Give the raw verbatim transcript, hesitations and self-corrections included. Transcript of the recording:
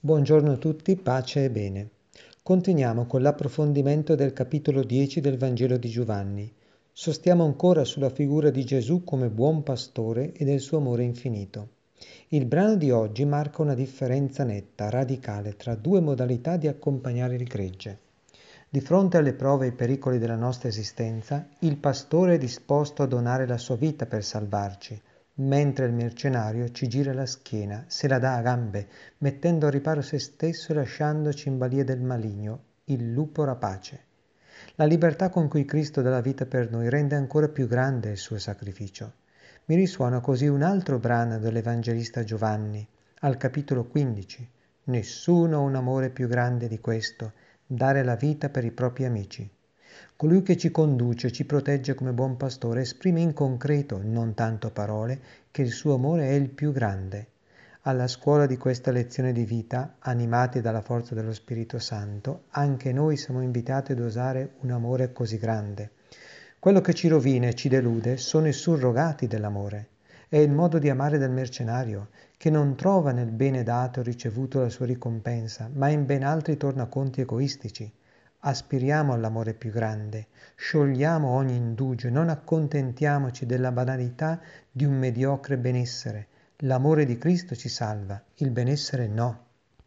Buongiorno a tutti, pace e bene. Continuiamo con l'approfondimento del capitolo dieci del Vangelo di Giovanni. Sostiamo ancora sulla figura di Gesù come buon pastore e del suo amore infinito. Il brano di oggi marca una differenza netta, radicale, tra due modalità di accompagnare il gregge. Di fronte alle prove e ai pericoli della nostra esistenza, il pastore è disposto a donare la sua vita per salvarci, mentre il mercenario ci gira la schiena, se la dà a gambe, mettendo a riparo se stesso e lasciandoci in balia del maligno, il lupo rapace. La libertà con cui Cristo dà la vita per noi rende ancora più grande il suo sacrificio. Mi risuona così un altro brano dell'Evangelista Giovanni, al capitolo quindici. Nessuno ha un amore più grande di questo, dare la vita per i propri amici. Colui che ci conduce e ci protegge come buon pastore esprime in concreto, non tanto a parole, che il suo amore è il più grande. Alla scuola di questa lezione di vita, animati dalla forza dello Spirito Santo, anche noi siamo invitati ad usare un amore così grande. Quello che ci rovina e ci delude sono i surrogati dell'amore. È il modo di amare del mercenario, che non trova nel bene dato e ricevuto la sua ricompensa, ma in ben altri tornaconti egoistici. Aspiriamo all'amore più grande, sciogliamo ogni indugio e non accontentiamoci della banalità di un mediocre benessere. L'amore di Cristo ci salva, il benessere no.